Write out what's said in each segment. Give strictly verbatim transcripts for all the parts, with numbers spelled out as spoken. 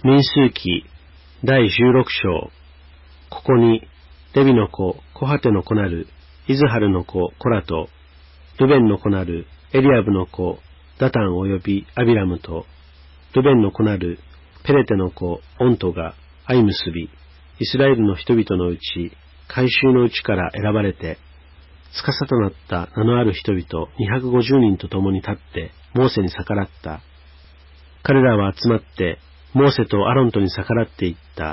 民数記だいじゅうろく章。ここにレビの子コハテの子なるイズハルの子コラとルベンの子なるエリアブの子ダタンおよびアビラムとルベンの子なるペレテの子オントが相結び、イスラエルの人々のうち改宗のうちから選ばれて司となった名のある人々にひゃくごじゅうにんと共に立ってモーセに逆らった。彼らは集まってモーセとアロンとに逆らっていった。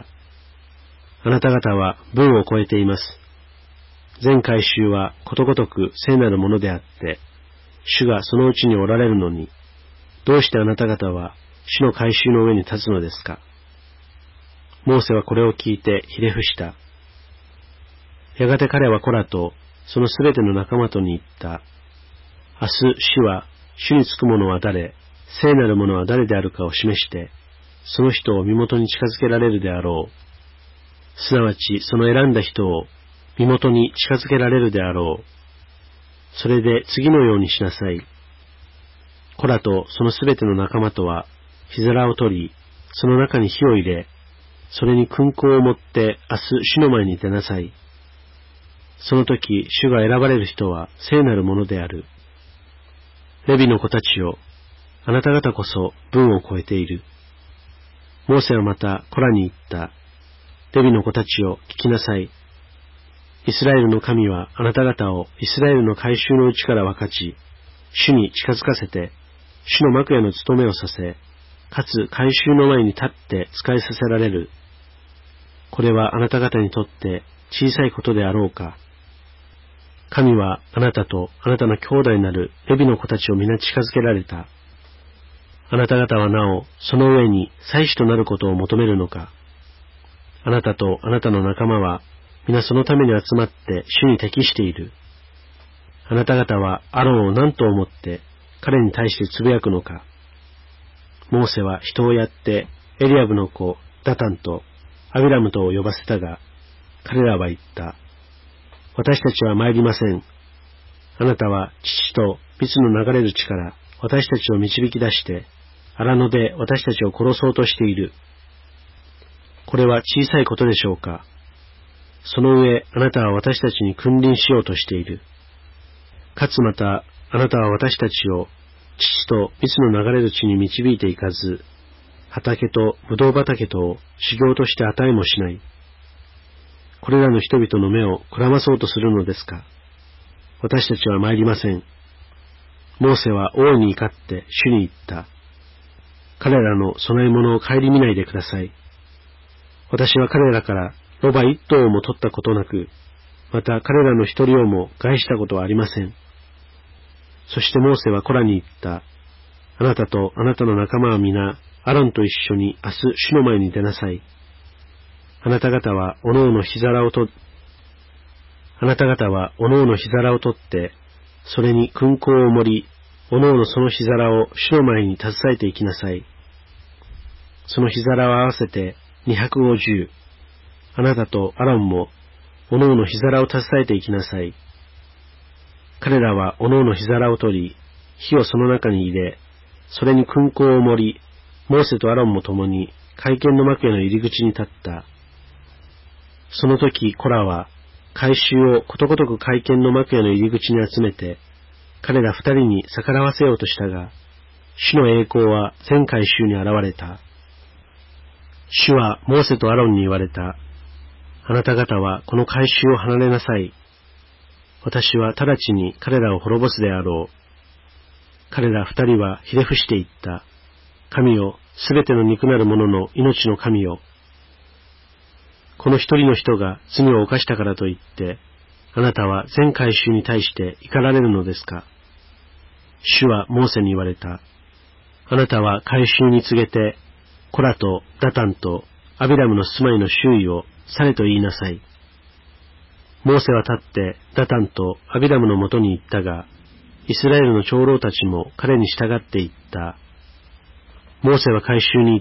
あなた方は分を超えています。全改宗はことごとく聖なるものであって、主がそのうちにおられるのに、どうしてあなた方は主の改宗の上に立つのですか。モーセはこれを聞いてひれ伏した。やがて彼はコラとそのすべての仲間とに言った。明日主は主につく者は誰、聖なる者は誰であるかを示して、その人を身元に近づけられるであろう。すなわちその選んだ人を身元に近づけられるであろう。それで次のようにしなさい。コラとそのすべての仲間とは火皿を取り、その中に火を入れ、それに燻香を持って明日主の前に出なさい。その時主が選ばれる人は聖なるものである。レビの子たちよ、あなた方こそ分を超えている。モーセはまたコラに言った。レビの子たちよ、聞きなさい。イスラエルの神はあなた方をイスラエルの改宗のうちから分かち、主に近づかせて、主の幕屋の務めをさせ、かつ改宗の前に立って仕えさせられる。これはあなた方にとって小さいことであろうか。神はあなたとあなたの兄弟なるレビの子たちを皆近づけられた。あなた方はなおその上に祭司となることを求めるのか。あなたとあなたの仲間は皆そのために集まって主に適している。あなた方はアロンを何と思って彼に対してつぶやくのか。モーセは人をやってエリアブの子ダタンとアビラムとを呼ばせたが、彼らは言った。私たちは参りません。あなたは父と蜜の流れる地から私たちを導き出して荒野で私たちを殺そうとしている。これは小さいことでしょうか。その上、あなたは私たちに君臨しようとしている。かつまた、あなたは私たちを父と蜜の流れる地に導いていかず、畑とぶどう畑とを修行として与えもしない。これらの人々の目をくらまそうとするのですか。私たちは参りません。モーセは王に怒って主に言った。彼らの供え物を顧みないでください。私は彼らからロバ一頭をも取ったことなく、また彼らの一人をも害したことはありません。そしてモーセはコラに言った。あなたとあなたの仲間は皆、アロンと一緒に明日主の前に出なさい。あなた方はおのおの火皿をと、あなた方はおのおの火皿を取って、それに燻香を盛り、おのおのその火皿を主の前に携えていきなさい。その火皿を合わせてにひゃくごじゅう。あなたとアロンも、おのおの火皿を携えていきなさい。彼らはおのおの火皿を取り、火をその中に入れ、それに燻香を盛り、モーセとアロンも共に会見の幕屋の入り口に立った。その時コラは、改宗をことごとく会見の幕屋の入り口に集めて、彼ら二人に逆らわせようとしたが、主の栄光は全改宗に現れた。主はモーセとアロンに言われた。あなた方はこの改宗を離れなさい。私は直ちに彼らを滅ぼすであろう。彼ら二人はひれ伏して言った。神よ、すべての肉なる者の命の神よ。この一人の人が罪を犯したからといって、あなたは全改宗に対して怒られるのですか。主はモーセに言われた。あなたは改宗に告げて、コラとダタンとアビラムの住まいの周囲を去れと言いなさい。モーセは立ってダタンとアビラムのもとに行ったが、イスラエルの長老たちも彼に従って行った。モーセは改宗に言った。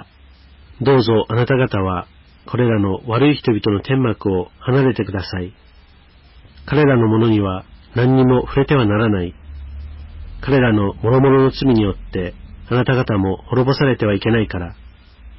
どうぞあなた方はこれらの悪い人々の天幕を離れてください。彼らのものには何にも触れてはならない。彼らの諸々の罪によってあなた方も滅ぼされてはいけないから。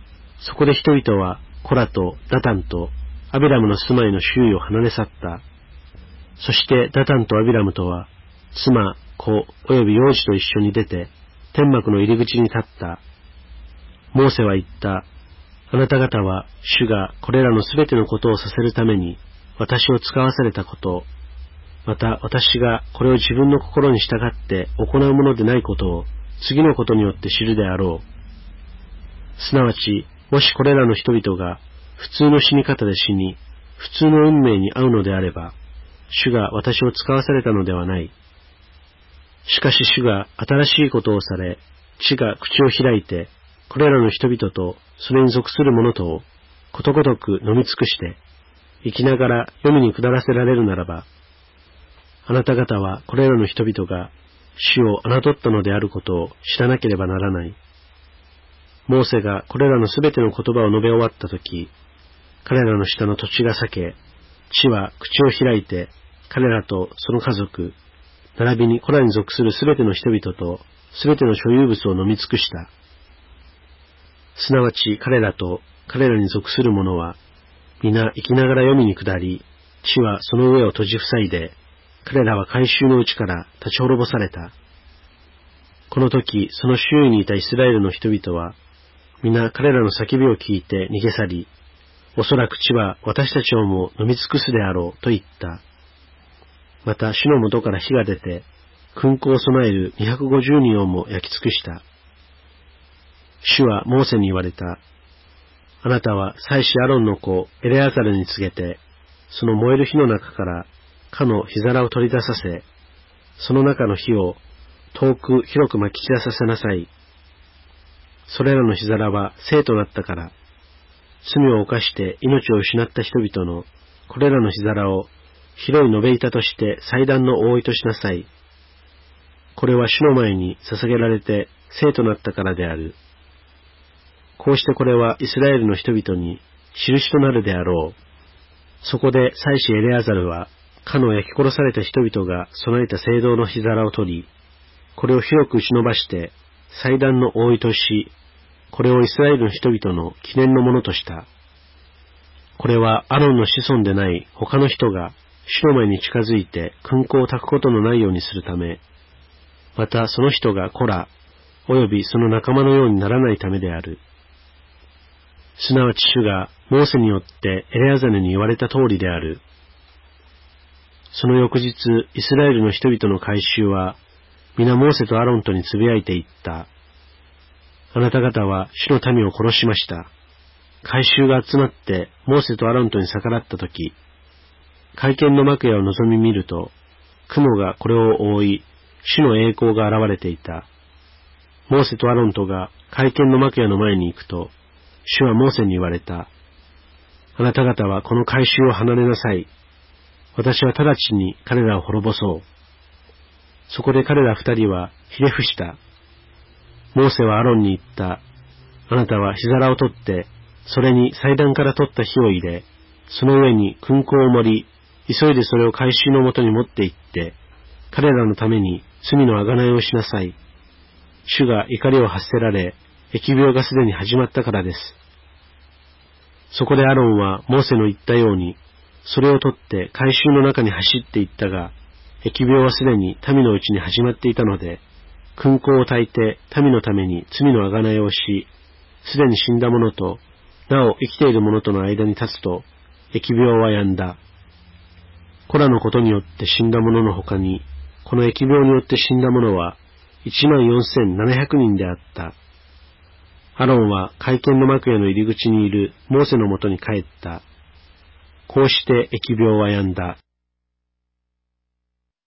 そこで人々はコラとダタンとアビラムの住まいの周囲を離れ去った。そしてダタンとアビラムとは、妻、子および幼児と一緒に出て、天幕の入り口に立った。モーセは言った。あなた方は主がこれらのすべてのことをさせるために私を使わされたこと、また私がこれを自分の心に従って行うものでないことを次のことによって知るであろう。すなわち、もしこれらの人々が普通の死に方で死に、普通の運命に遭うのであれば、主が私を使わされたのではない。しかし主が新しいことをされ、地が口を開いて、これらの人々とそれに属する者とをことごとく飲み尽くして、生きながら黄泉に下らせられるならば、あなた方はこれらの人々が主を侮ったのであることを知らなければならない。モーセがこれらのすべての言葉を述べ終わったとき、彼らの下の土地が裂け、地は口を開いて、彼らとその家族、並びにこれらに属するすべての人々とすべての所有物を飲み尽くした。すなわち彼らと彼らに属する者は、皆生きながら黄泉に下り、地はその上を閉じ塞いで、彼らは改宗のうちから立ち滅ぼされた。この時、その周囲にいたイスラエルの人々は、皆彼らの叫びを聞いて逃げ去り、おそらく地は私たちをも飲み尽くすであろうと言った。また主の元から火が出て、勲功を備えるにひゃくごじゅうにんをも焼き尽くした。主はモーセに言われた。あなたは祭司アロンの子エレアザルに告げて、その燃える火の中からかの火皿を取り出させ、その中の火を遠く広く撒き散らさせなさい。それらの火皿は聖となったから、罪を犯して命を失った人々のこれらの火皿を広い延べ板として祭壇の覆いとしなさい。これは主の前に捧げられて聖となったからである。こうしてこれはイスラエルの人々に印となるであろう。そこで祭司エレアザルは、かの焼き殺された人々が備えた聖堂の火皿を取り、これを広く打ち伸ばして祭壇の覆いとし、これをイスラエルの人々の記念のものとした。これはアロンの子孫でない他の人が主の前に近づいて勲功を焚くことのないようにするため、またその人がコラ、およびその仲間のようにならないためである。すなわち主がモーセによってエレアザルに言われた通りである。その翌日、イスラエルの人々の改宗は、皆モーセとアロンとにつぶやいていった。あなた方は主の民を殺しました。改宗が集まってモーセとアロンとに逆らったとき、会見の幕屋を覗み見ると、雲がこれを覆い、主の栄光が現れていた。モーセとアロンとが会見の幕屋の前に行くと、主はモーセに言われた。あなた方はこの改宗を離れなさい。私は直ちに彼らを滅ぼそう。そこで彼ら二人はひれ伏した。モーセはアロンに言った。あなたは火皿を取って、それに祭壇から取った火を入れ、その上に勲功を盛り、急いでそれを改宗のもとに持って行って、彼らのために罪の贖いをしなさい。主が怒りを発せられ、疫病がすでに始まったからです。そこでアロンはモーセの言ったように、それを取って改宗の中に走っていったが、疫病はすでに民のうちに始まっていたので、勲功を焚いて民のために罪の贖いをし、すでに死んだ者と、なお生きている者との間に立つと、疫病は止んだ。コラのことによって死んだ者の他に、この疫病によって死んだ者は、一万四千七百人であった。アロンは会見の幕屋の入り口にいるモーセのもとに帰った。こうして疫病は止んだ。